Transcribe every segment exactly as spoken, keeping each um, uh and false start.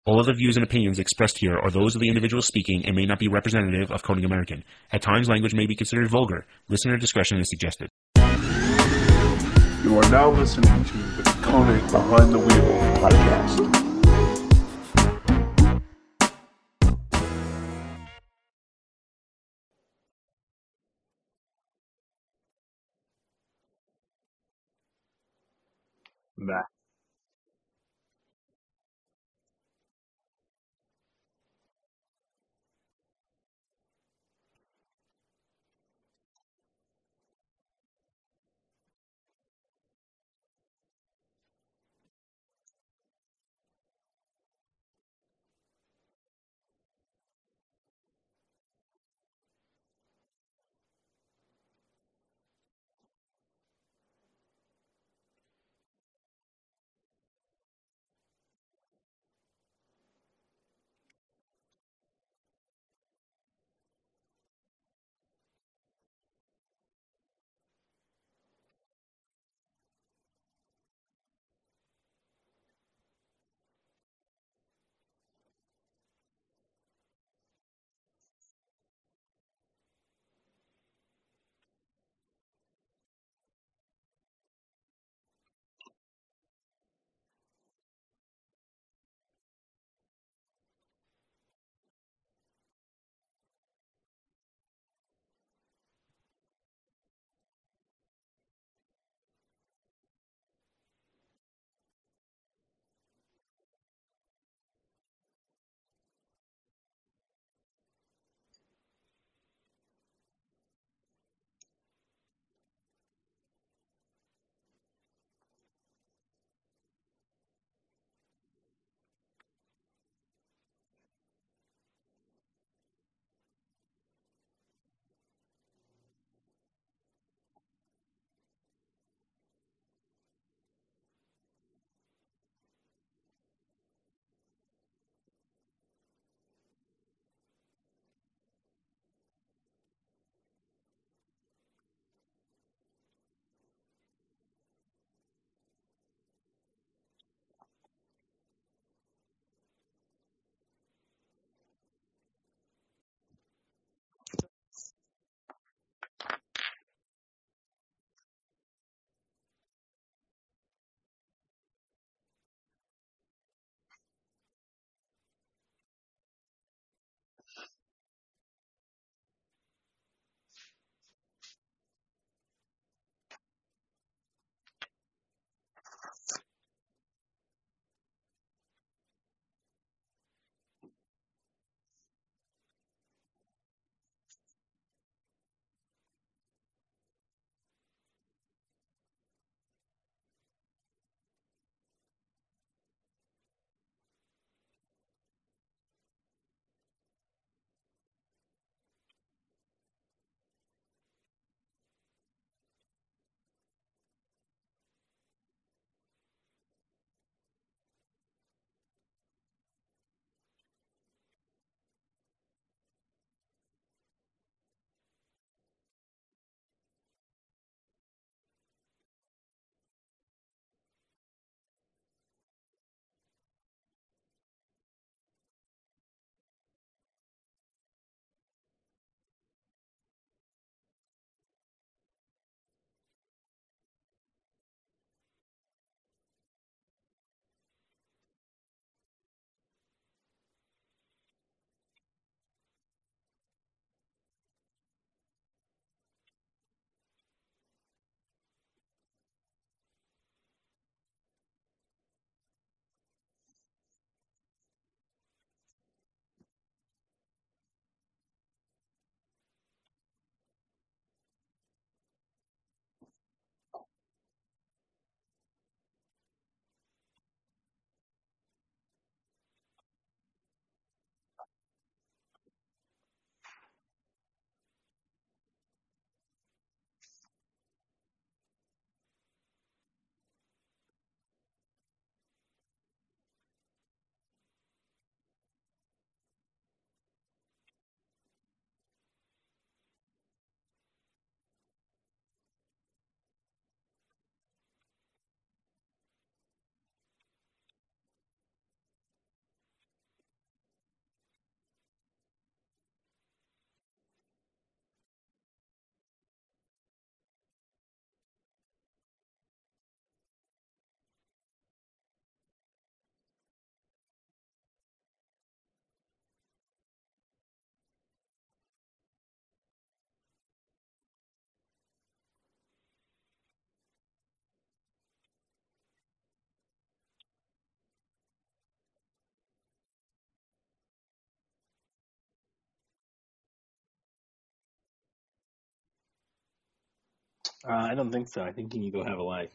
All of the views and opinions expressed here are those of the individual speaking and may not be representative of Coding American. At times, language may be considered vulgar. Listener discretion is suggested. You are now listening to the Coding Behind the Wheel podcast. Nah. Uh, I don't think so. I think you can go have a life.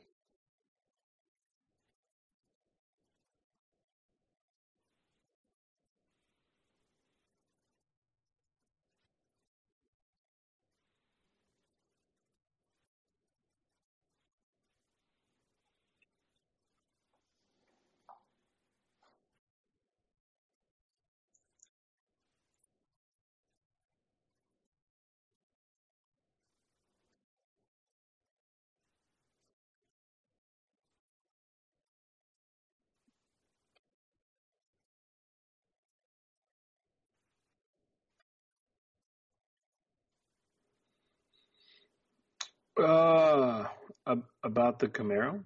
Uh, ab- about the Camaro?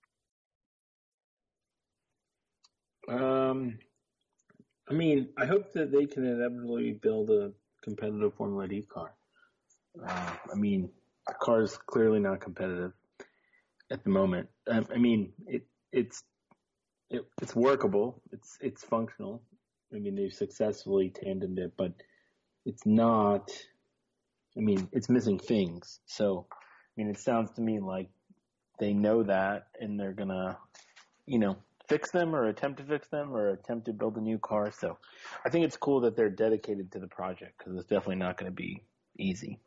Um, I mean, I hope that they can inevitably build a competitive Formula D car. Uh, I mean, the car is clearly not competitive at the moment. Um, I mean, it it's it, it's workable. It's it's functional. I mean, they've successfully tandemed it, but it's not. I mean, it's missing things. So, I mean, it sounds to me like they know that, and they're gonna, you know, fix them or attempt to fix them or attempt to build a new car. So, I think it's cool that they're dedicated to the project because it's definitely not going to be easy.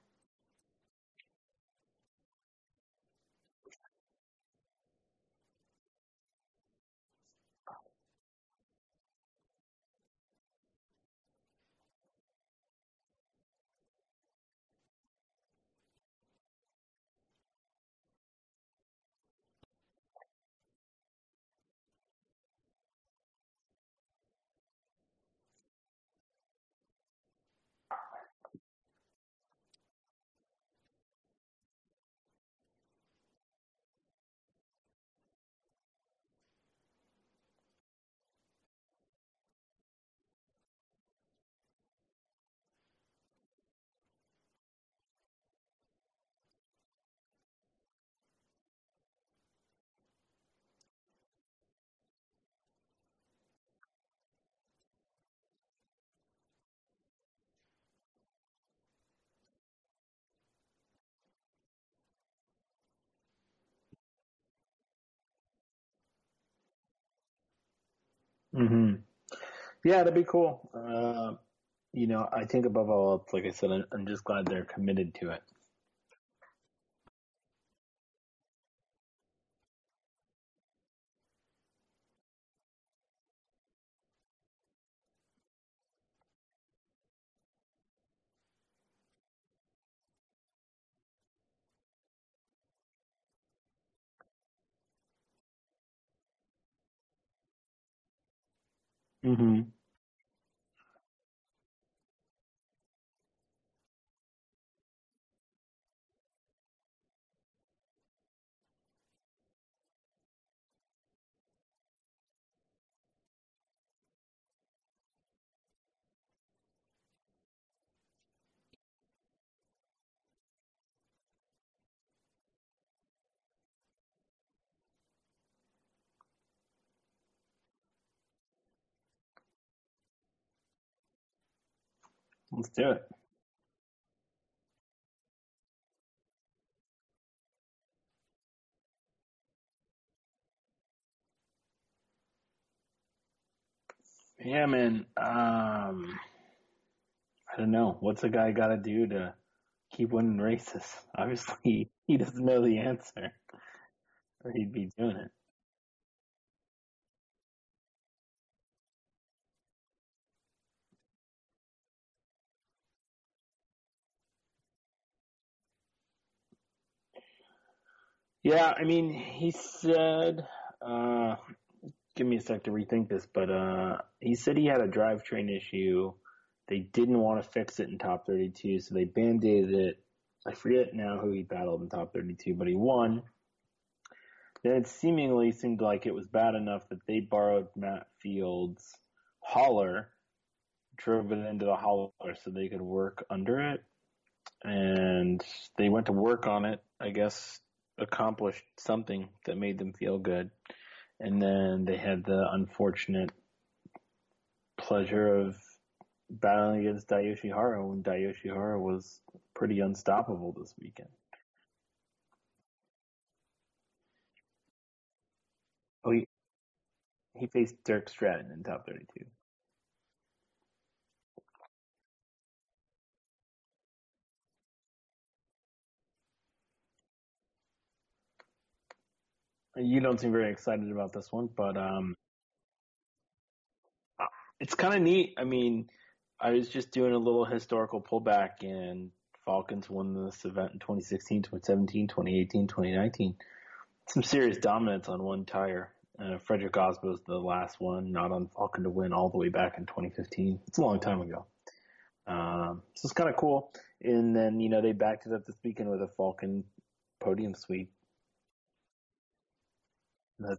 hmm Yeah, that'd be cool. Uh, you know, I think above all else, like I said, I'm, I'm just glad they're committed to it. hmm Let's do it. Yeah, man. Um, I don't know. What's a guy got to do to keep winning races? Obviously, he doesn't know the answer, or he'd be doing it. Yeah, I mean, he said, uh, give me a sec to rethink this, but uh, he said he had a drivetrain issue. They didn't want to fix it in top thirty-two, so they band-aided it. I forget now who he battled in top thirty-two, but he won. Then it seemingly seemed like it was bad enough that they borrowed Matt Field's hauler, drove it into the hauler so they could work under it. And they went to work on it, I guess accomplished something that made them feel good. And then they had the unfortunate pleasure of battling against Dayoshi Hara when Dayoshi Hara was pretty unstoppable this weekend. he faced Dirk Stratton in top thirty-two. You don't seem very excited about this one, but um, it's kind of neat. I mean, I was just doing a little historical pullback, and Falcons won this event in twenty sixteen, twenty seventeen, twenty eighteen, twenty nineteen. Some serious dominance on one tire. Uh, Frederick Osbo's the last one, not on Falcon to win all the way back in twenty fifteen. It's a long time ago. Um, so it's kind of cool. And then, you know, they backed it up this weekend with a Falcon podium sweep. That,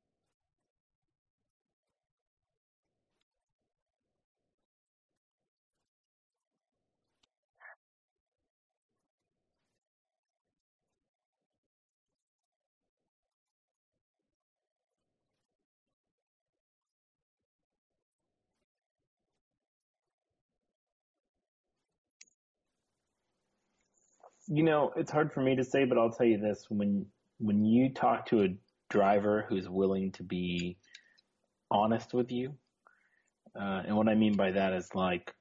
you know, it's hard for me to say, but I'll tell you this. When, when you talk to a driver who's willing to be honest with you, uh, and what I mean by that is like,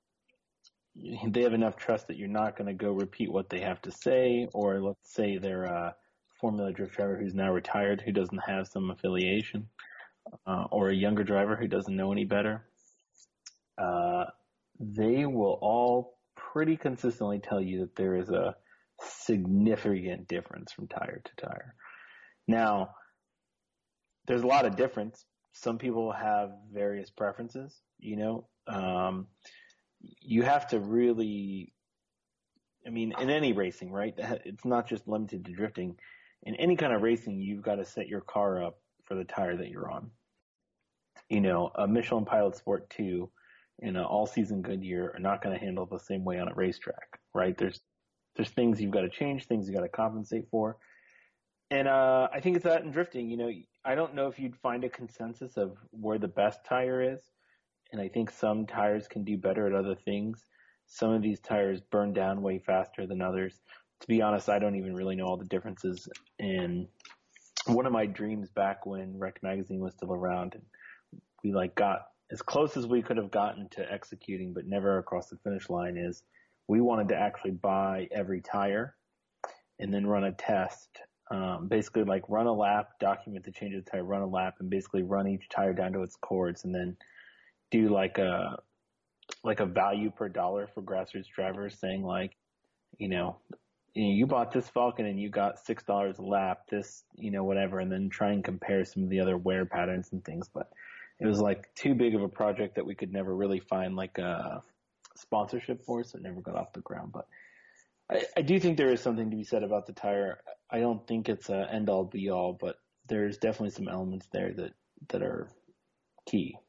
they have enough trust that you're not going to go repeat what they have to say, or let's say they're a Formula Drift driver who's now retired, who doesn't have some affiliation, uh, or a younger driver who doesn't know any better. Uh, they will all pretty consistently tell you that there is a significant difference from tire to tire. Now, there's a lot of difference. Some people have various preferences, you know. Um, you have to really, I mean, in any racing, right? It's not just limited to drifting. In any kind of racing, you've got to set your car up for the tire that you're on. You know, a Michelin Pilot Sport two and an all-season Goodyear are not going to handle the same way on a racetrack, right? There's there's things you've got to change, things you've got to compensate for. And uh, I think it's that in drifting. You know, I don't know if you'd find a consensus of where the best tire is. And I think some tires can do better at other things. Some of these tires burn down way faster than others. To be honest, I don't even really know all the differences. And one of my dreams back when Rec Magazine was still around, and we like got as close as we could have gotten to executing, but never across the finish line, is we wanted to actually buy every tire and then run a test. Um, basically like run a lap, document the change of the tire, run a lap, and basically run each tire down to its cords, and then do like a like a value per dollar for grassroots drivers, saying like, you know, you bought this Falcon and you got six dollars a lap, this, you know, whatever, and then try and compare some of the other wear patterns and things. But it was like too big of a project that we could never really find like a sponsorship for, so it never got off the ground. But I, I do think there is something to be said about the tire. I don't think it's a end all be all, but there's definitely some elements there that that are key.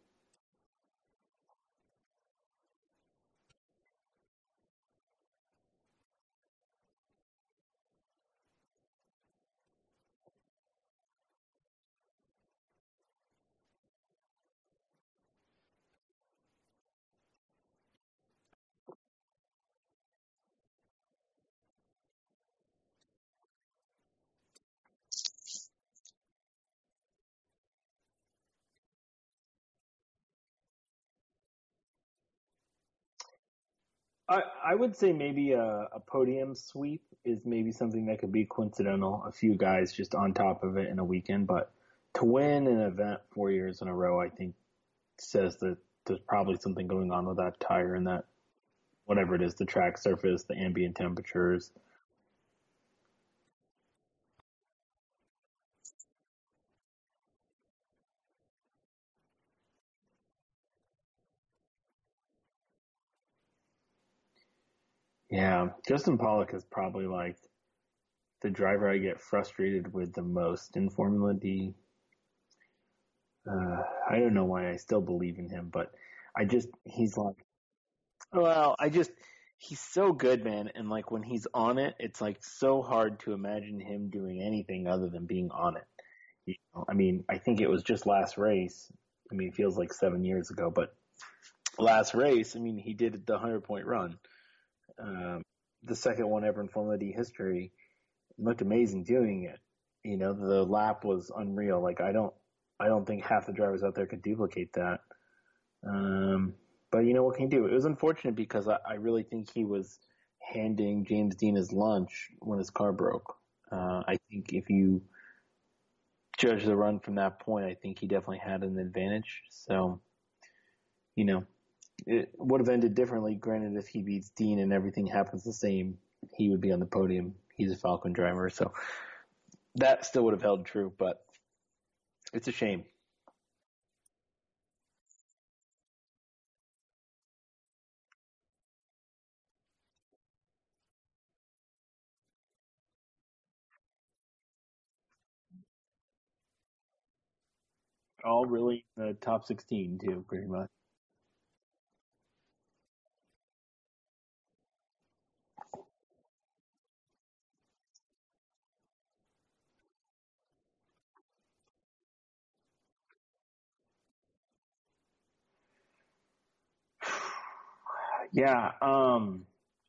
I, I would say maybe a, a podium sweep is maybe something that could be coincidental. A few guys just on top of it in a weekend, but to win an event four years in a row, I think says that there's probably something going on with that tire and that whatever it is, the track surface, the ambient temperatures. Yeah, Justin Pollock is probably like the driver I get frustrated with the most in Formula D. Uh, I don't know why I still believe in him, but I just, he's like, well, I just, he's so good, man. And like when he's on it, it's like so hard to imagine him doing anything other than being on it. You know, I mean, I think it was just last race. I mean, it feels like seven years ago, but last race, I mean, he did the hundred point run. Um, the second one ever in Formula D history. Looked amazing doing it. You know, the lap was unreal. Like I don't, I don't think half the drivers out there could duplicate that. Um, but you know what can you do? It was unfortunate because I, I really think he was handing James Dean his lunch when his car broke. Uh, I think if you judge the run from that point, I think he definitely had an advantage. So, you know, it would have ended differently. Granted, if he beats Dean and everything happens the same, he would be on the podium. He's a Falcon driver, so that still would have held true, but it's a shame. All really in the top sixteen, too, pretty much. Yeah, um,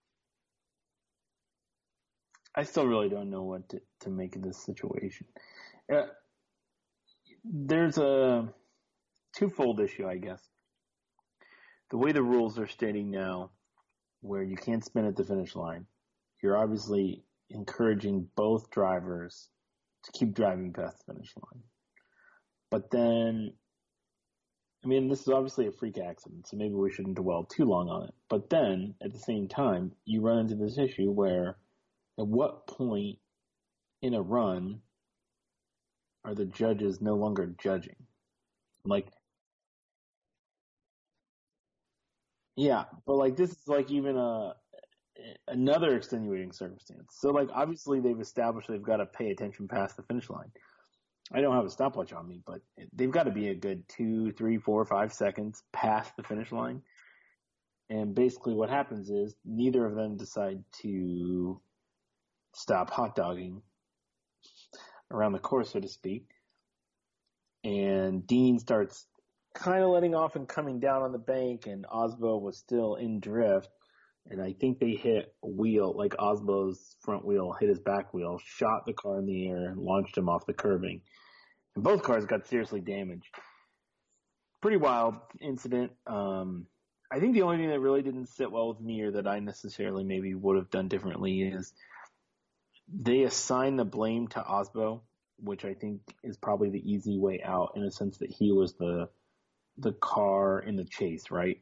I still really don't know what to, to make of this situation. Uh, there's a twofold issue, I guess. The way the rules are stating now, where you can't spin at the finish line, you're obviously encouraging both drivers to keep driving past the finish line. But then, I mean, this is obviously a freak accident, so maybe we shouldn't dwell too long on it. But then, at the same time, you run into this issue where at what point in a run are the judges no longer judging? Like, yeah, but like this is like even a another extenuating circumstance. So like obviously they've established they've got to pay attention past the finish line. I don't have a stopwatch on me, but they've got to be a good two, three, four, five seconds past the finish line. And basically what happens is neither of them decide to stop hot dogging around the course, so to speak. And Dean starts kind of letting off and coming down on the bank, and Osbo was still in drift. And I think they hit a wheel, like Osbo's front wheel hit his back wheel, shot the car in the air, and launched him off the curbing. And both cars got seriously damaged. Pretty wild incident. Um, I think the only thing that really didn't sit well with me or that I necessarily maybe would have done differently is they assigned the blame to Osbo, which I think is probably the easy way out in a sense that he was the the car in the chase, right?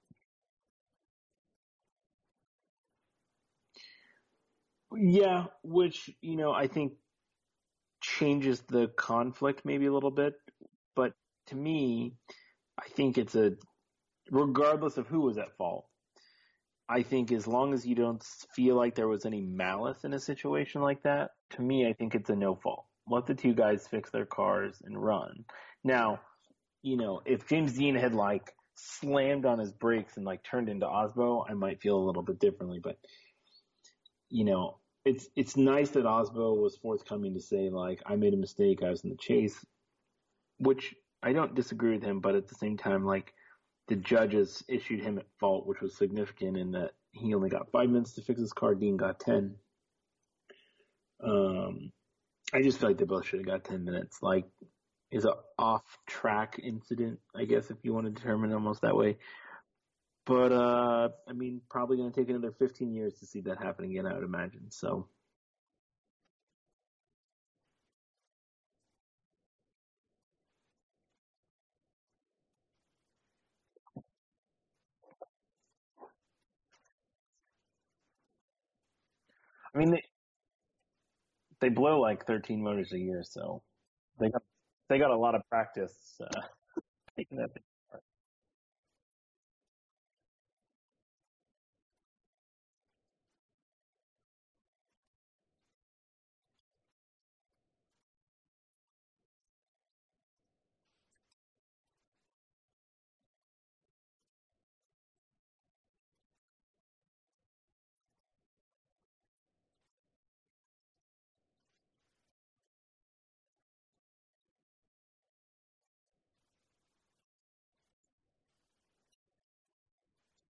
Yeah, which, you know, I think changes the conflict maybe a little bit. But to me, I think it's a, regardless of who was at fault, I think as long as you don't feel like there was any malice in a situation like that, to me, I think it's a no fault. Let the two guys fix their cars and run. Now, you know, if James Dean had like slammed on his brakes and like turned into Osbo, I might feel a little bit differently. But you know, it's it's nice that Osbo was forthcoming to say like I made a mistake, I was in the chase, which I don't disagree with him. But at the same time, like the judges issued him at fault, which was significant in that he only got five minutes to fix his car. Dean got ten. Um, I just feel like they both should have got ten minutes. Like, is a off-track incident, I guess, if you want to determine it almost that way. But, uh, I mean, probably going to take another fifteen years to see that happen again, I would imagine. So, I mean, they, they blow like thirteen motors a year, so they got, they got a lot of practice uh, taking that thing apart.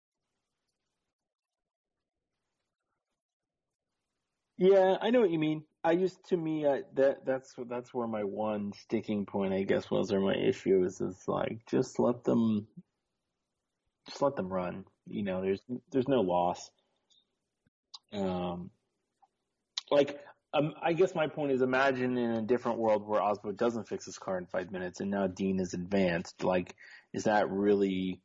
Yeah, I know what you mean. I used to me uh, that that's that's where my one sticking point, I guess, was, or my issue is, is like just let them just let them run. You know, there's there's no loss. Um, like um, I guess my point is, imagine in a different world where Osbo doesn't fix his car in five minutes, and now Dean is advanced. Like, is that really?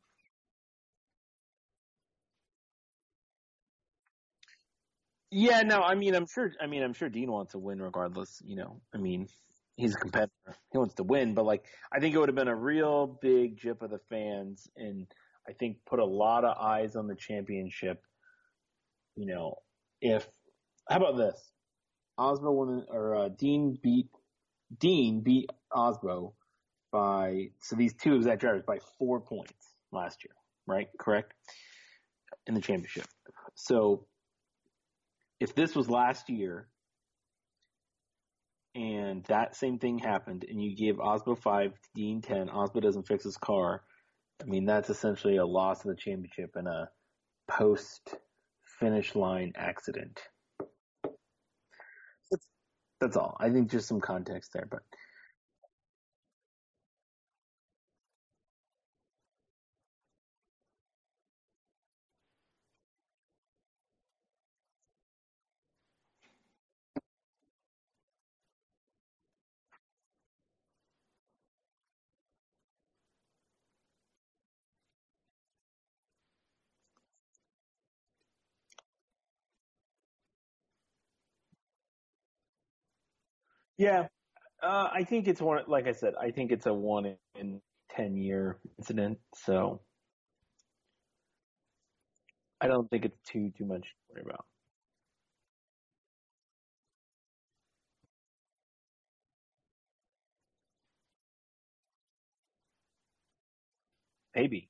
Yeah, no, I mean, I'm sure. I mean, I'm sure Dean wants to win regardless. You know, I mean, he's a competitor. He wants to win, but like, I think it would have been a real big jip of the fans, and I think put a lot of eyes on the championship. You know, if how about this? Osbo won, or uh, Dean beat Dean beat Osbo by so these two exact drivers by four points last year, right? Correct in the championship. So if this was last year and that same thing happened and you gave Osbo five, Dean ten, Osbo doesn't fix his car, I mean, that's essentially a loss of the championship and a post finish line accident. That's, that's all. I think just some context there, but yeah, uh, I think it's one, like I said, I think it's a one in ten year incident. So I don't think it's too, too much to worry about. Maybe.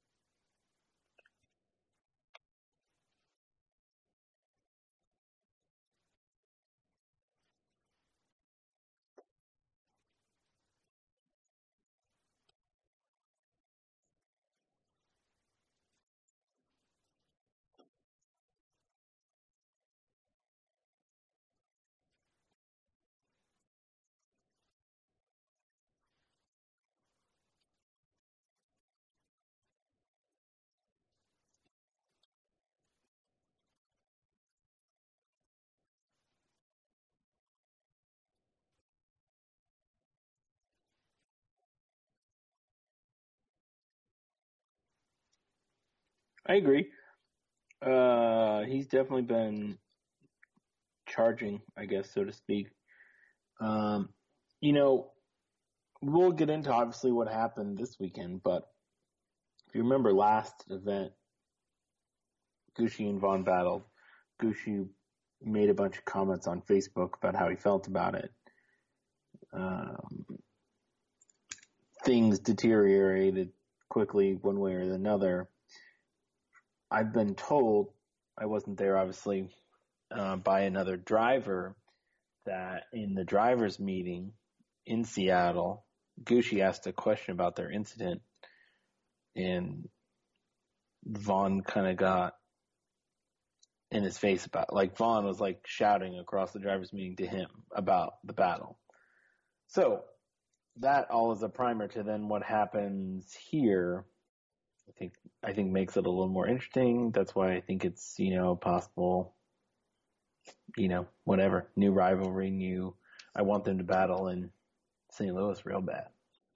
I agree. Uh, he's definitely been charging, I guess, so to speak. Um, you know, we'll get into obviously what happened this weekend, but if you remember last event, Gucci and Vaughn battled. Gucci made a bunch of comments on Facebook about how he felt about it. Um, things deteriorated quickly one way or another. I've been told, I wasn't there obviously, uh, by another driver that in the drivers meeting in Seattle, Gucci asked a question about their incident and Vaughn kind of got in his face about, like Vaughn was like shouting across the drivers meeting to him about the battle. So that all is a primer to then what happens here. I think, I think makes it a little more interesting. That's why I think it's, you know, possible, you know, whatever, new rivalry, new, I want them to battle in Saint Louis real bad.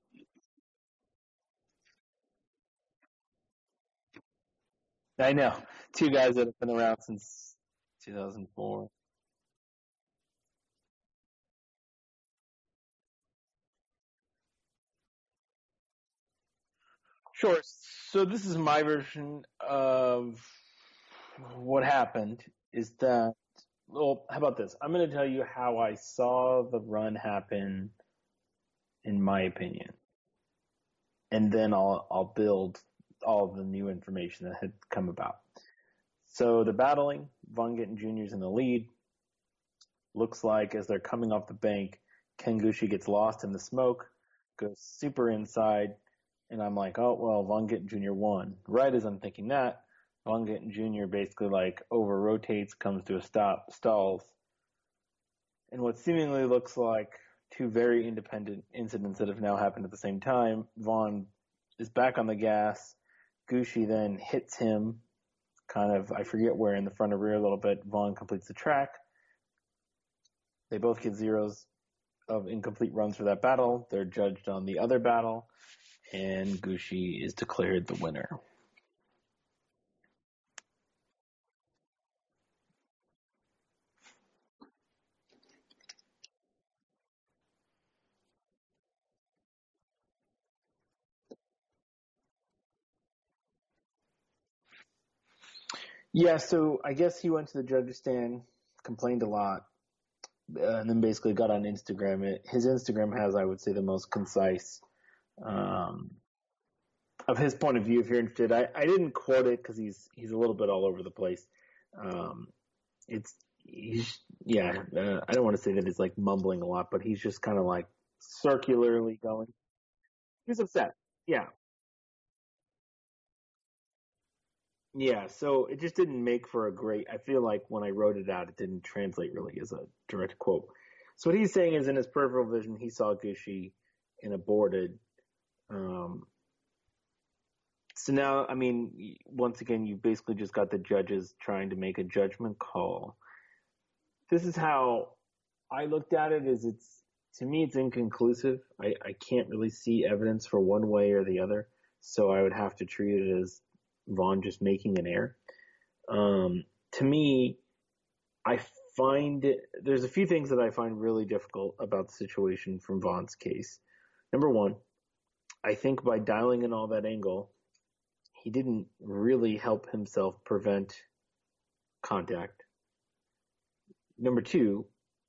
I know. Two guys that have been around since two thousand four. Sure. So this is my version of what happened is that, well, how about this? I'm going to tell you how I saw the run happen in my opinion. And then I'll, I'll build all the new information that had come about. So they're battling. Von Gittin Junior is in the lead. Looks like as they're coming off the bank, Ken Gucci gets lost in the smoke, goes super inside, and I'm like, oh, well, Von Gittin Junior won. Right as I'm thinking that, Von Gittin Junior basically like over rotates, comes to a stop, stalls, in what seemingly looks like two very independent incidents that have now happened at the same time. Vaughn is back on the gas. Gucci then hits him, kind of, I forget where, in the front or rear a little bit. Vaughn completes the track. They both get zeros of incomplete runs for that battle. They're judged on the other battle, and Gucci is declared the winner. Yeah, so I guess he went to the judge's stand, complained a lot, uh, and then basically got on Instagram. It, his Instagram has, I would say, the most concise um, of his point of view. If you're interested, I, I didn't quote it because he's he's a little bit all over the place. Um, it's he's yeah. Uh, I don't want to say that he's like mumbling a lot, but he's just kind of like circularly going. He's upset. Yeah. Yeah, so it just didn't make for a great. I feel like when I wrote it out, it didn't translate really as a direct quote. So what he's saying is, in his peripheral vision, he saw Gucci and aborted. Um, so now, I mean, once again, you basically just got the judges trying to make a judgment call. This is how I looked at it. Is it's to me, it's inconclusive. I, I can't really see evidence for one way or the other. So I would have to treat it as Vaughn just making an error. Um, to me, I find it, there's a few things that I find really difficult about the situation from Vaughn's case. Number one, I think by dialing in all that angle, he didn't really help himself prevent contact. Number two,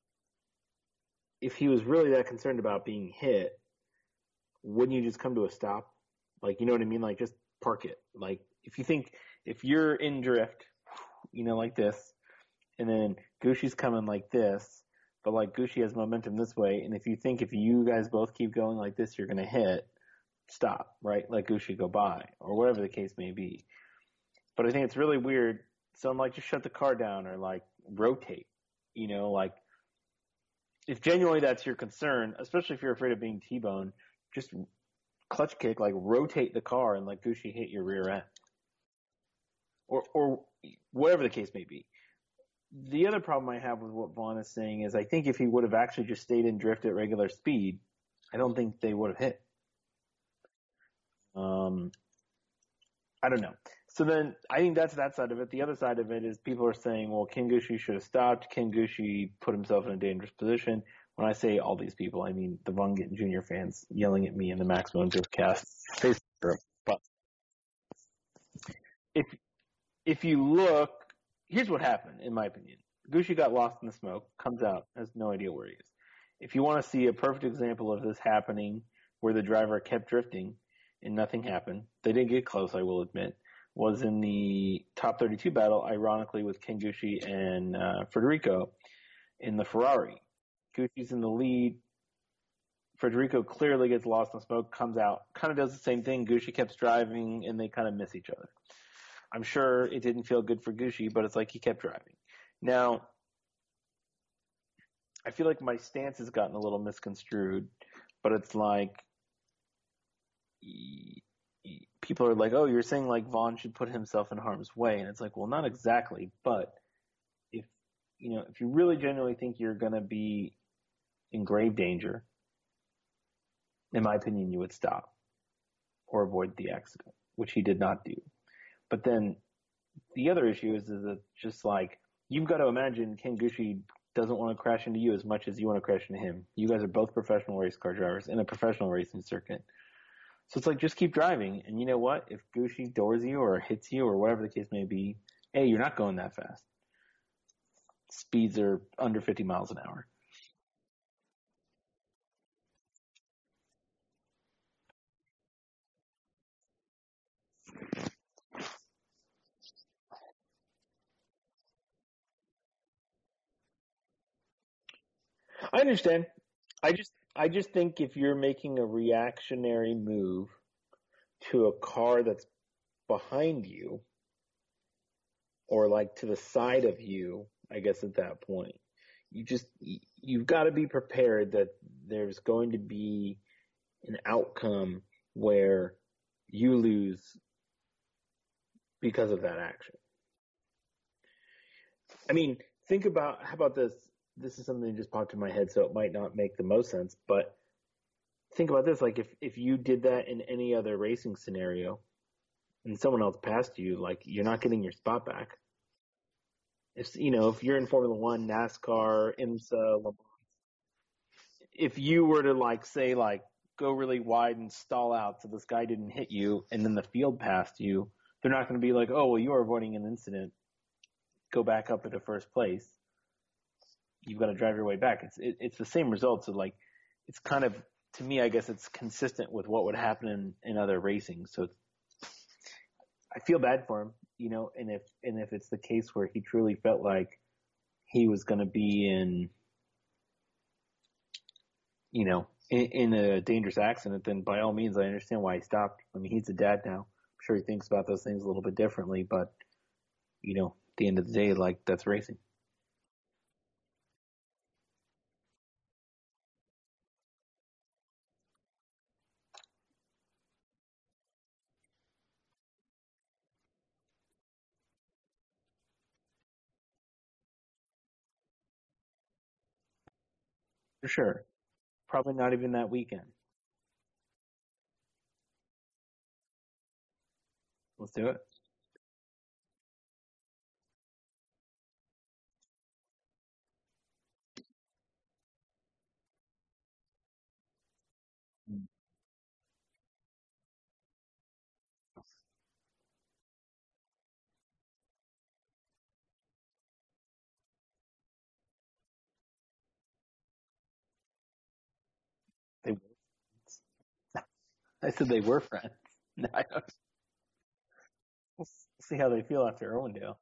if he was really that concerned about being hit, wouldn't you just come to a stop? Like, you know what I mean? Like, just park it. Like, if you think, if you're in drift, you know, like this, and then Gucci's coming like this, but like Gucci has momentum this way, and if you think if you guys both keep going like this, you're going to hit, stop, right? Let Gucci go by, or whatever the case may be. But I think it's really weird. So I'm like, just shut the car down or like rotate, you know, like if genuinely that's your concern, especially if you're afraid of being T-boned, just clutch kick, like rotate the car and let Gucci hit your rear end. Or, or whatever the case may be. The other problem I have with what Vaughn is saying is I think if he would have actually just stayed in drift at regular speed, I don't think they would have hit. Um, I don't know. So then I think that's that side of it. The other side of it is people are saying, well, Ken Gucci should have stopped. Ken Gucci put himself in a dangerous position. When I say all these people, I mean the Von Gittin Junior fans yelling at me in the Maximum Drift cast. But if if you look, here's what happened, in my opinion. Gucci got lost in the smoke, comes out, has no idea where he is. If you want to see a perfect example of this happening where the driver kept drifting and nothing happened, they didn't get close, I will admit, was in the top thirty-two battle, ironically, with Ken Gucci and uh, Federico in the Ferrari. Gucci's in the lead. Federico clearly gets lost in the smoke, comes out, kind of does the same thing. Gucci kept driving, and they kind of miss each other. I'm sure it didn't feel good for Gucci, but it's like he kept driving. Now, I feel like my stance has gotten a little misconstrued, but it's like people are like, oh, you're saying like Vaughn should put himself in harm's way. And it's like, well, not exactly, but if, you know, if you really genuinely think you're going to be in grave danger, in my opinion, you would stop or avoid the accident, which he did not do. But then the other issue is, is that just like, you've got to imagine Ken Gucci doesn't want to crash into you as much as you want to crash into him. You guys are both professional race car drivers in a professional racing circuit. So it's like, just keep driving. And you know what? If Gucci doors you or hits you or whatever the case may be, hey, you're not going that fast. Speeds are under fifty miles an hour. I understand. I just, I just think if you're making a reactionary move to a car that's behind you or like to the side of you, I guess at that point, you just you've got to be prepared that there's going to be an outcome where you lose because of that action. I mean, think about, how about this? This is something that just popped in my head, so it might not make the most sense, but think about this. Like, if, if you did that in any other racing scenario and someone else passed you, like, you're not getting your spot back. If, you know, if you're in Formula One, NASCAR, IMSA, Le Mans, if you were to, like, say, like, go really wide and stall out so this guy didn't hit you and then the field passed you, they're not going to be like, oh, well, you are avoiding an incident. Go back up into first place. You've got to drive your way back. It's it, it's the same result. So, like, it's kind of, to me, I guess it's consistent with what would happen in, in other racing. So I feel bad for him, you know, and if and if it's the case where he truly felt like he was going to be in, you know, in, in a dangerous accident, then by all means, I understand why he stopped. I mean, he's a dad now. I'm sure he thinks about those things a little bit differently, but, you know, at the end of the day, like, that's racing. For sure. Probably not even that weekend. Let's do it. They, I said they were friends. No, I don't. We'll see how they feel after Owendale.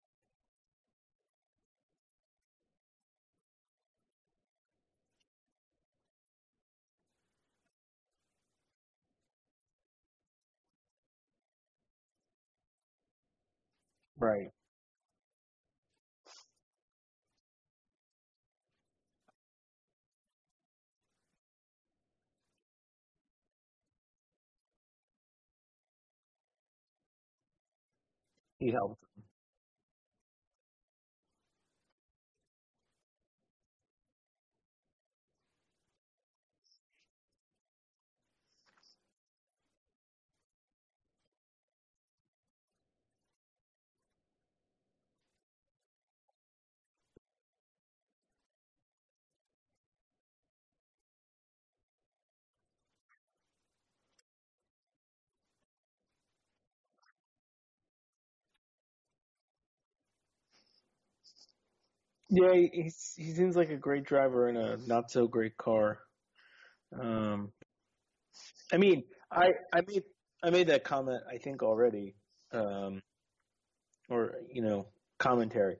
Right. He helped. Yeah, he he's, he seems like a great driver in a not so great car. Um, I mean, I I made I made that comment I think already, um, or you know, commentary.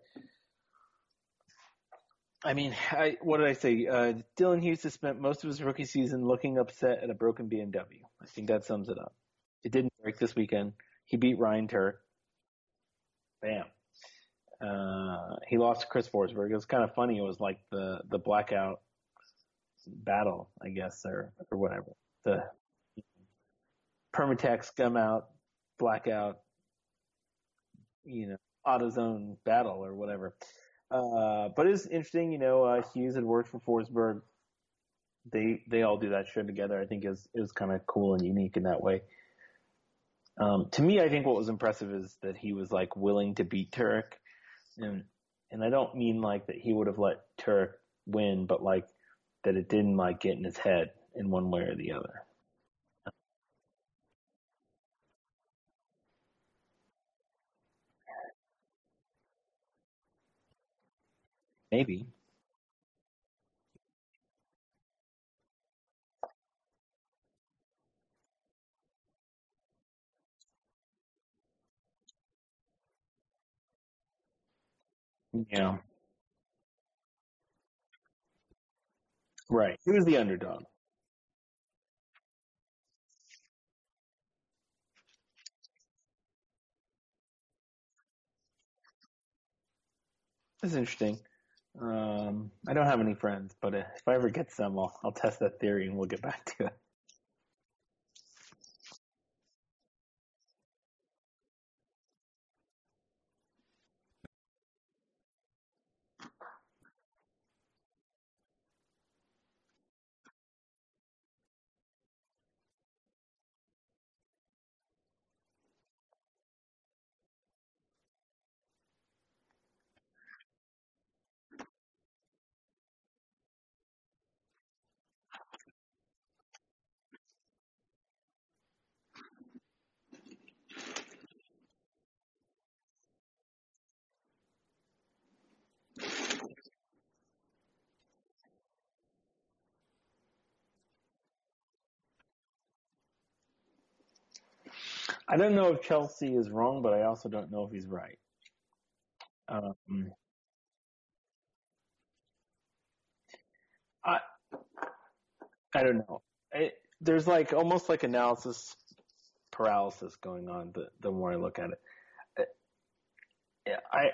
I mean, I, what did I say? Uh, Dylan Hughes has spent most of his rookie season looking upset at a broken B M W. I think that sums it up. It didn't break this weekend. He beat Ryan Turk. Bam. Uh, he lost to Chris Forsberg. It was kind of funny. It was like the, the blackout battle, I guess, or, or whatever. The Permatex scum out, blackout, you know, AutoZone battle or whatever. Uh, but it's interesting, you know, uh, Hughes had worked for Forsberg. They, they all do that show together. I think is, is kind of cool and unique in that way. Um, to me, I think what was impressive is that he was like willing to beat Turek. And, and I don't mean like that he would have let Turek win, but like that it didn't like get in his head in one way or the other. Maybe. Yeah. Right. He was the underdog. That's interesting. Um, I don't have any friends, but if I ever get some, I'll, I'll test that theory and we'll get back to it. I don't know if Chelsea is wrong, but I also don't know if he's right. Um, I I don't know. It, there's like almost like analysis paralysis going on. The the more I look at it, I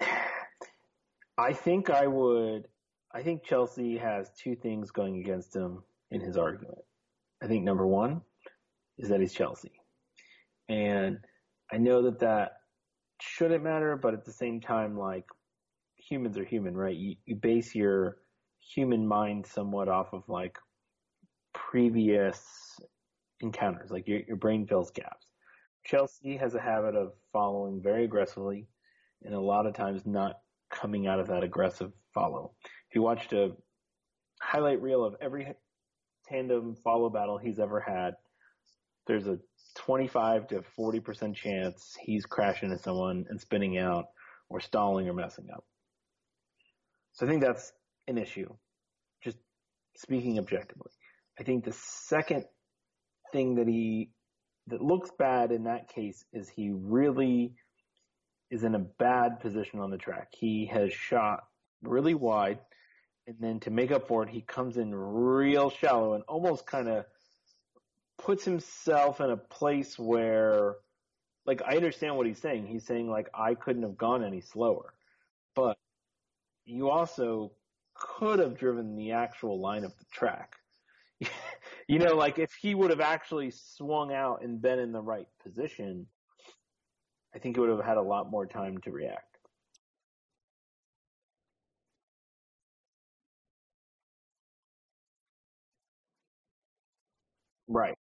I think I would. I think Chelsea has two things going against him in his argument. I think number one is that he's Chelsea, and I know that that shouldn't matter, but at the same time, like humans are human, right? You, you base your human mind somewhat off of like previous encounters, like your, your brain fills gaps. Chelsea has a habit of following very aggressively and a lot of times not coming out of that aggressive follow. If you watched a highlight reel of every tandem follow battle he's ever had, there's a twenty-five to forty percent chance he's crashing into someone and spinning out or stalling or messing up. So I think that's an issue, just speaking objectively. I think the second thing that he, that looks bad in that case is he really is in a bad position on the track. He has shot really wide, and then to make up for it, he comes in real shallow and almost kind of puts himself in a place where, like, I understand what he's saying. He's saying, like, I couldn't have gone any slower. But you also could have driven the actual line of the track. You know, like, if he would have actually swung out and been in the right position, I think he would have had a lot more time to react. Right.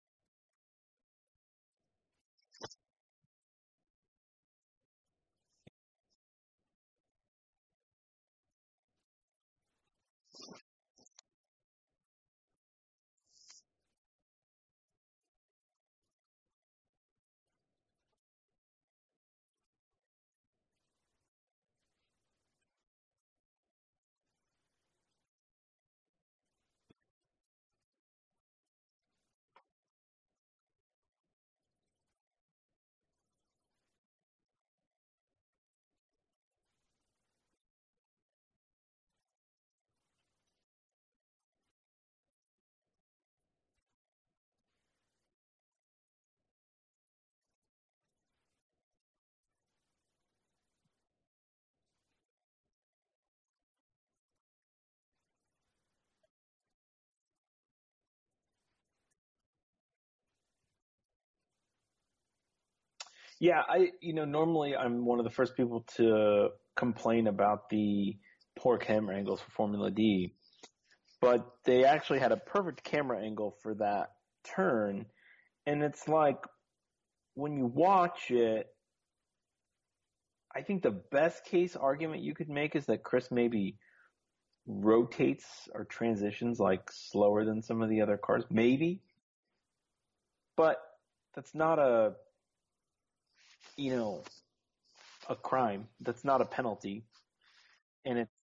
Yeah, I, you know, normally I'm one of the first people to complain about the poor camera angles for Formula D, but they actually had a perfect camera angle for that turn. And it's like, when you watch it, I think the best case argument you could make is that Chris maybe rotates or transitions like slower than some of the other cars, maybe. But that's not a, you know, a crime. That's not a penalty. And it's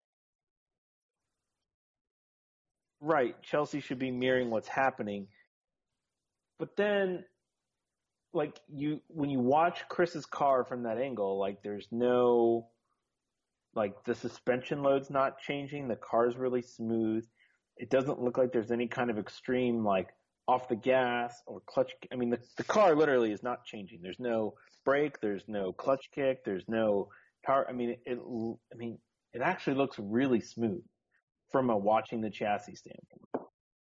right. Chelsea should be mirroring what's happening. But then, like, you, when you watch Chris's car from that angle, like, there's no, like, the suspension load's not changing. The car's really smooth. It doesn't look like there's any kind of extreme, like, off the gas or clutch. I mean, the, the car literally is not changing. There's no brake. There's no clutch kick. There's no power. I mean, it, it I mean, it actually looks really smooth from a watching the chassis standpoint.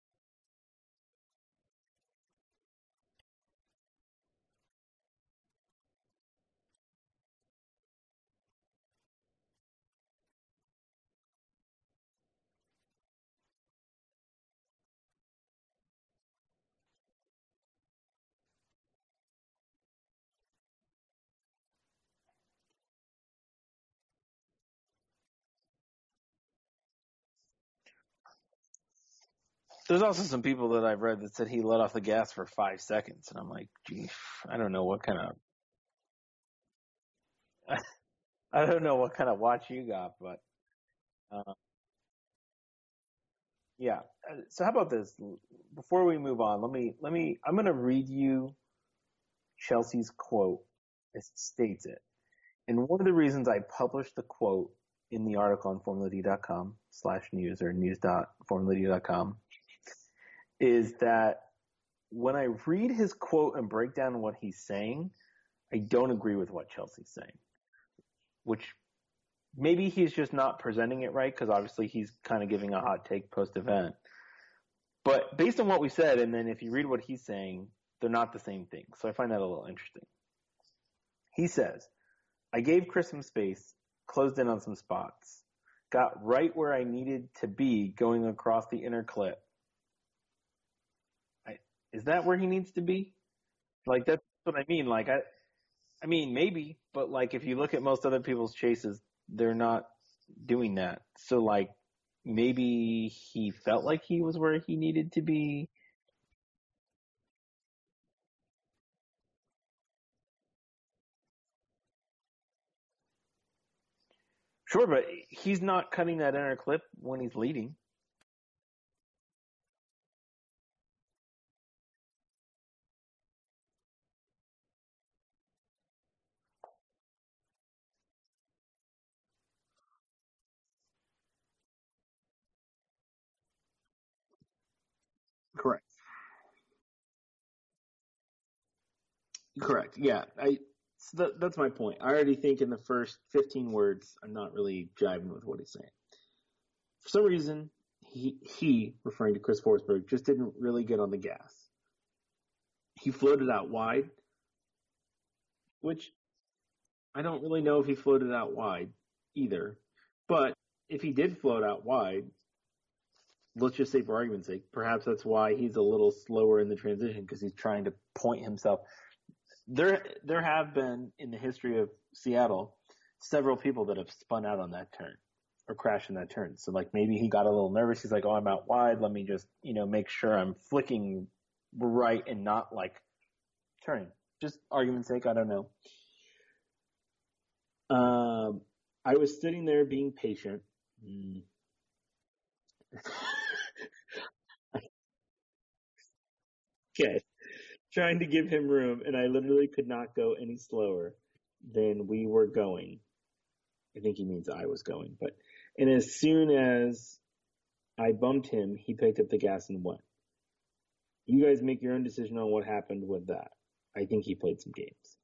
There's also some people that I've read that said he let off the gas for five seconds, and I'm like, gee, I don't know what kind of, I don't know what kind of watch you got, but uh, yeah. So how about this? Before we move on, let me let me. I'm going to read you Chelsea's quote as it states it, and one of the reasons I published the quote in the article on Formula D dot com slash news or news dot formula d dot com is that when I read his quote and break down what he's saying, I don't agree with what Chelsea's saying, which maybe he's just not presenting it right because obviously he's kind of giving a hot take post-event. But based on what we said, and then if you read what he's saying, they're not the same thing. So I find that a little interesting. He says, I gave Chris some space, closed in on some spots, got right where I needed to be going across the inner clip. Is that where he needs to be? Like, that's what I mean. Like, I, I mean, maybe, but like, if you look at most other people's chases, they're not doing that. So like, maybe he felt like he was where he needed to be. Sure, but he's not cutting that inner clip when he's leading. Correct. Correct. Yeah. I. So that, that's my point. I already think in the first fifteen words, I'm not really jiving with what he's saying. For some reason, he, he referring to Chris Forsberg, just didn't really get on the gas. He floated out wide, which I don't really know if he floated out wide either. But if he did float out wide, let's just say for argument's sake, perhaps that's why he's a little slower in the transition because he's trying to point himself. There, there have been in the history of Seattle several people that have spun out on that turn or crashed in that turn. So like maybe he got a little nervous. He's like, "Oh, I'm out wide. Let me just you know make sure I'm flicking right and not like turning." Just argument's sake, I don't know. Um, I was sitting there being patient. Mm. Okay. Trying to give him room, and I literally could not go any slower than we were going. I think he means I was going, but and as soon as I bumped him, he picked up the gas and went. You guys make your own decision on what happened with that. I think he played some games.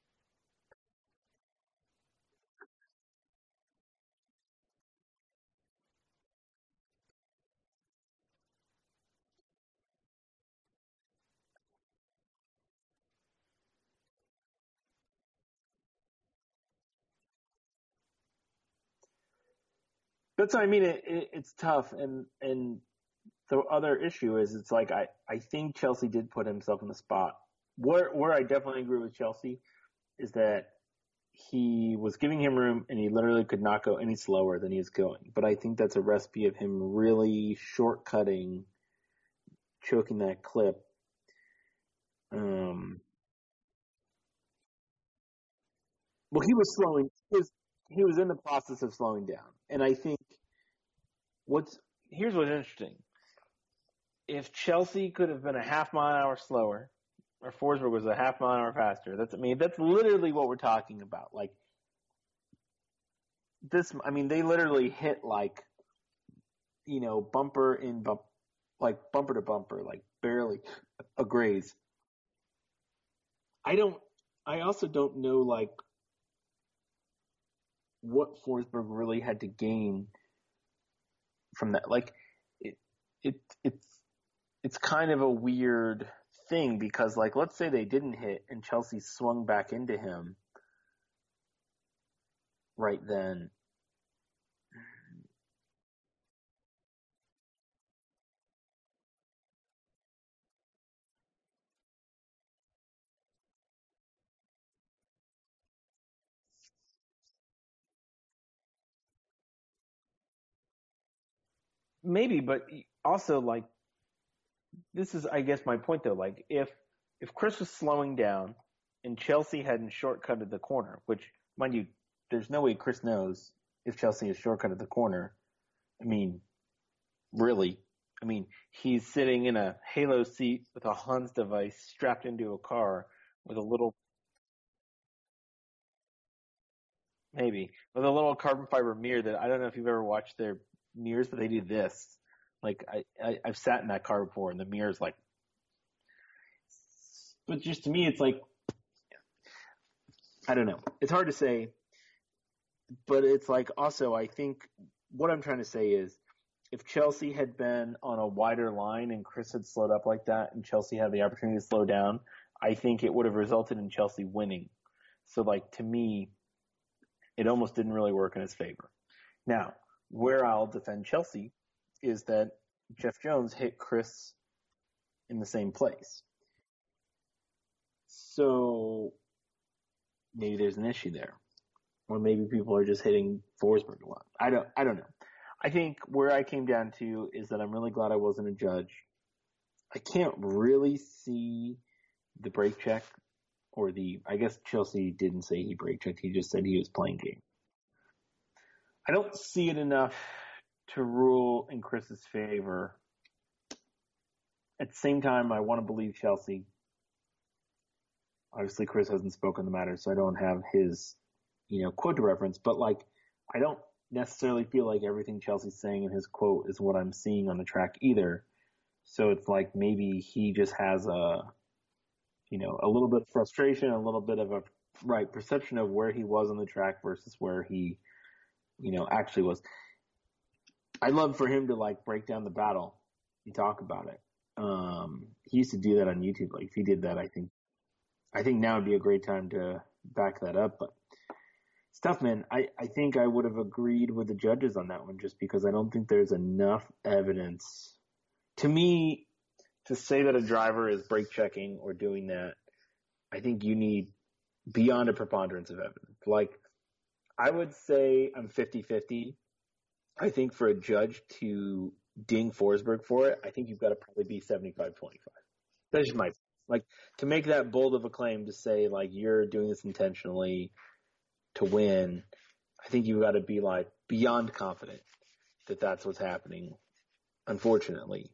That's what I mean. It, it, it's tough, and and the other issue is it's like I, I think Chelsea did put himself in the spot. Where where I definitely agree with Chelsea is that he was giving him room and he literally could not go any slower than he was going. But I think that's a recipe of him really shortcutting, choking that clip. Um, well, he was slowing. He was, he was in the process of slowing down, and I think what's here's what's interesting. If Chelsea could have been a half mile an hour slower, or Forsberg was a half mile an hour faster, that's I mean that's literally what we're talking about. Like this, I mean they literally hit like, you know, bumper in bump, like bumper to bumper, like barely a graze. I don't. I also don't know like what Forsberg really had to gain from that. Like, it, it, it's, it's kind of a weird thing because, like, let's say they didn't hit and Chelsea swung back into him right then. Maybe, but also, like, this is, I guess, my point though. Like, if if Chris was slowing down and Chelsea hadn't shortcutted the corner, which, mind you, there's no way Chris knows if Chelsea has shortcutted the corner. I mean, really, I mean, he's sitting in a Halo seat with a Hans device strapped into a car with a little, maybe, with a little carbon fiber mirror that I don't know if you've ever watched their mirrors, but they do this. Like, I, I, I've sat in that car before, and the mirror's like, but just to me, it's like, I don't know. It's hard to say, but it's like also, I think what I'm trying to say is if Chelsea had been on a wider line and Chris had slowed up like that and Chelsea had the opportunity to slow down, I think it would have resulted in Chelsea winning. So, like, to me, it almost didn't really work in his favor. Now, where I'll defend Chelsea is that Jeff Jones hit Chris in the same place. So maybe there's an issue there. Or maybe people are just hitting Forsberg a lot. I don't I don't know. I think where I came down to is that I'm really glad I wasn't a judge. I can't really see the break check or the I guess Chelsea didn't say he break checked, he just said he was playing game. I don't see it enough to rule in Chris's favor. At the same time, I want to believe Chelsea. Obviously, Chris hasn't spoken the matter, so I don't have his, you know, quote to reference. But, like, I don't necessarily feel like everything Chelsea's saying in his quote is what I'm seeing on the track either. So it's like maybe he just has a, you know, a little bit of frustration, a little bit of a right perception of where he was on the track versus where he, you know, actually was. I'd love for him to, like, break down the battle and talk about it. Um, he used to do that on YouTube. Like, if he did that, I think, I think now would be a great time to back that up. But it's tough, man. I, I think I would have agreed with the judges on that one just because I don't think there's enough evidence. To me, to say that a driver is brake checking or doing that, I think you need beyond a preponderance of evidence. Like, I would say I'm fifty-fifty. I think for a judge to ding Forsberg for it, I think you've got to probably be seventy-five twenty-five. That's just my, like, to make that bold of a claim to say, like, you're doing this intentionally to win, I think you've got to be, like, beyond confident that that's what's happening, unfortunately.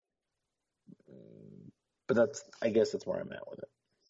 But that's, I guess that's where I'm at with it.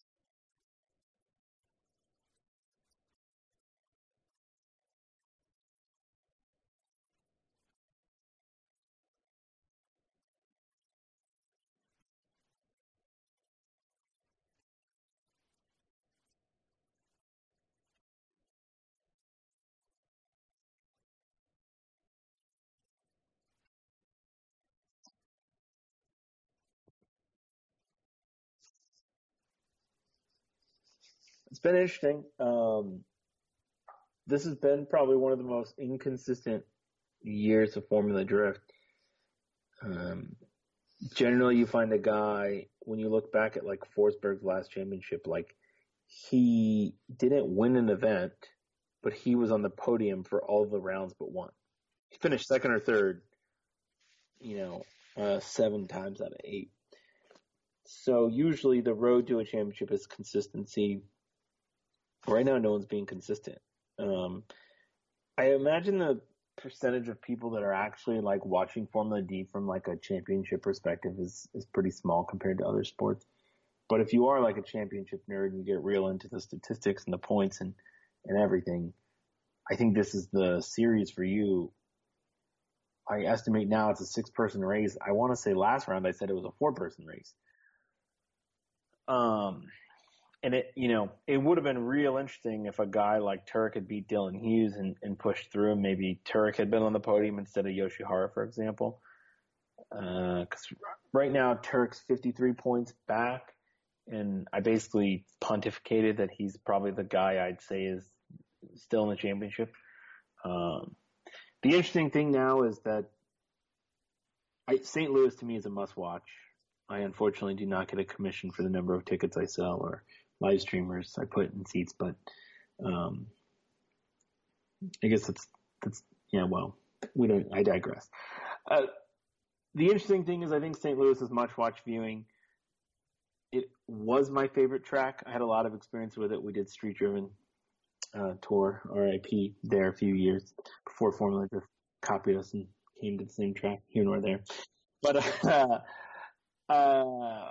It's been interesting. Um, this has been probably one of the most inconsistent years of Formula Drift. Um, generally, you find a guy, when you look back at, like, Forsberg's last championship, like, he didn't win an event, but he was on the podium for all the rounds but one. He finished second or third, you know, uh, seven times out of eight. So usually the road to a championship is consistency. Right now, no one's being consistent. Um, I imagine the percentage of people that are actually, like, watching Formula D from, like, a championship perspective is, is pretty small compared to other sports. But if you are, like, a championship nerd and you get real into the statistics and the points and, and everything, I think this is the series for you. I estimate now it's a six-person race. I want to say last round I said it was a four-person race. Um, And it, you know, it would have been real interesting if a guy like Turek had beat Dylan Hughes and, and pushed through, and maybe Turek had been on the podium instead of Yoshihara, for example. Because uh, right now Turek's fifty-three points back, and I basically pontificated that he's probably the guy I'd say is still in the championship. Um, the interesting thing now is that I, Saint Louis to me is a must-watch. I unfortunately do not get a commission for the number of tickets I sell or live streamers I put in seats, but um, I guess that's that's yeah. Well, we don't. I digress. Uh, the interesting thing is, I think Saint Louis is much-watch viewing. It was my favorite track. I had a lot of experience with it. We did Street Driven uh, Tour, R I P, there a few years before Formula just copied us and came to the same track here nor there. But uh, uh,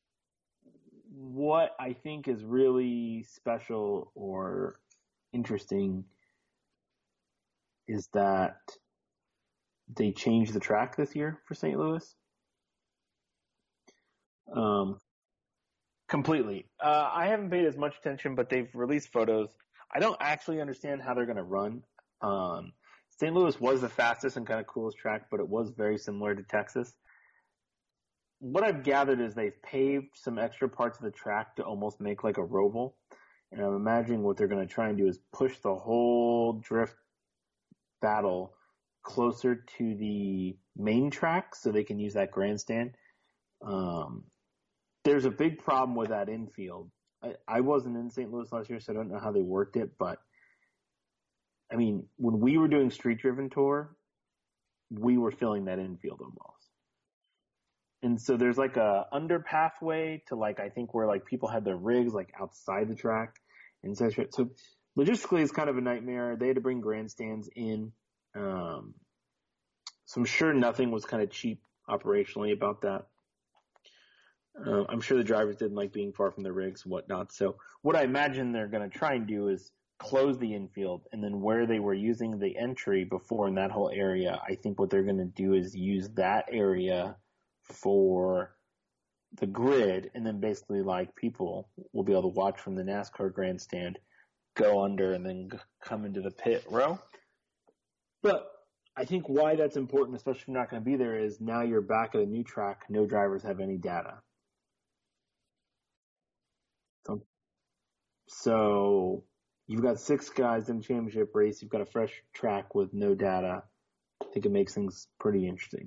what I think is really special or interesting is that they changed the track this year for Saint Louis. Um, completely. Uh, I haven't paid as much attention, but they've released photos. I don't actually understand how they're going to run. Um, Saint Louis was the fastest and kind of coolest track, but it was very similar to Texas. What I've gathered is they've paved some extra parts of the track to almost make like a roval. And I'm imagining what they're going to try and do is push the whole drift battle closer to the main track so they can use that grandstand. Um, there's a big problem with that infield. I, I wasn't in Saint Louis last year, so I don't know how they worked it, but I mean, when we were doing Street Driven Tour, we were filling that infield almost. And so there's like a under pathway to like, I think where like people had their rigs like outside the track and so, so logistically it's kind of a nightmare. They had to bring grandstands in. Um, so I'm sure nothing was kind of cheap operationally about that. Uh, I'm sure the drivers didn't like being far from their rigs and whatnot. So what I imagine they're going to try and do is close the infield, and then where they were using the entry before in that whole area, I think what they're going to do is use that area for the grid, and then basically like people will be able to watch from the NASCAR grandstand, go under, and then g- come into the pit row. But I think why that's important, especially if you're not going to be there, is now you're back at a new track. No drivers have any data. So, so you've got six guys in the championship race. You've got a fresh track with no data. I think it makes things pretty interesting.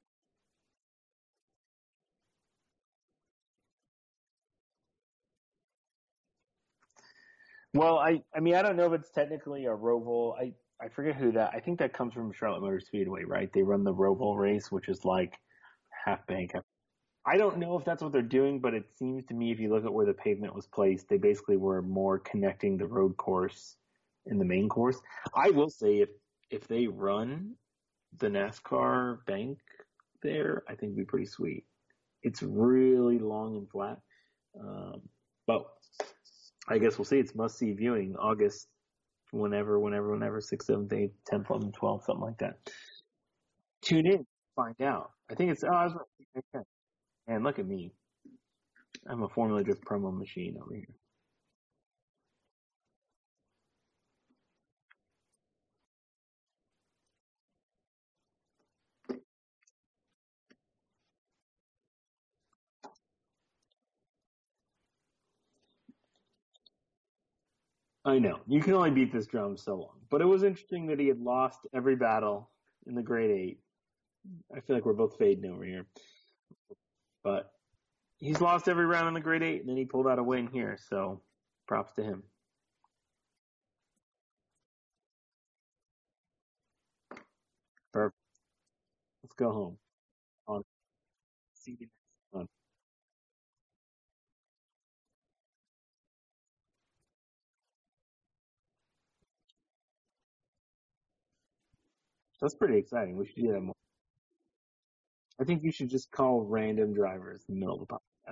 Well, I, I mean, I don't know if it's technically a Roval. I, I forget who that, I think that comes from Charlotte Motor Speedway, right? They run the Roval race, which is like half bank. Half. I don't know if that's what they're doing, but it seems to me if you look at where the pavement was placed, they basically were more connecting the road course in the main course. I will say if, if they run the NASCAR bank there, I think it'd be pretty sweet. It's really long and flat. Um, but I guess we'll see. It's must-see viewing August, whenever, whenever, whenever, sixth, seventh, eighth, tenth, eleventh, twelfth, something like that. Tune in, find out. I think it's, oh, I was right. Okay. Man, look at me. I'm a Formula Drift promo machine over here. I know. You can only beat this drum so long. But it was interesting that he had lost every battle in the grade eight. I feel like we're both fading over here. But he's lost every round in the grade eight, and then he pulled out a win here, so props to him. Perfect. Let's go home. On see you next month. That's pretty exciting. We should do that more. I think you should just call random drivers in the middle of the podcast.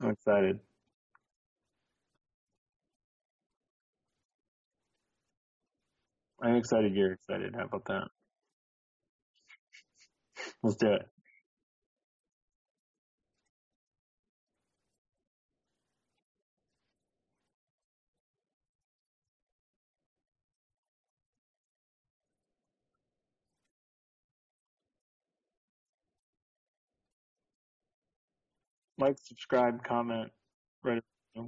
I'm excited. I'm excited you're excited. How about that? Let's do it. Like, subscribe, comment, rate a review.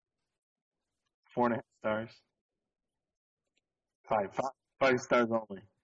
Four and a half stars. Five. Five, five stars only.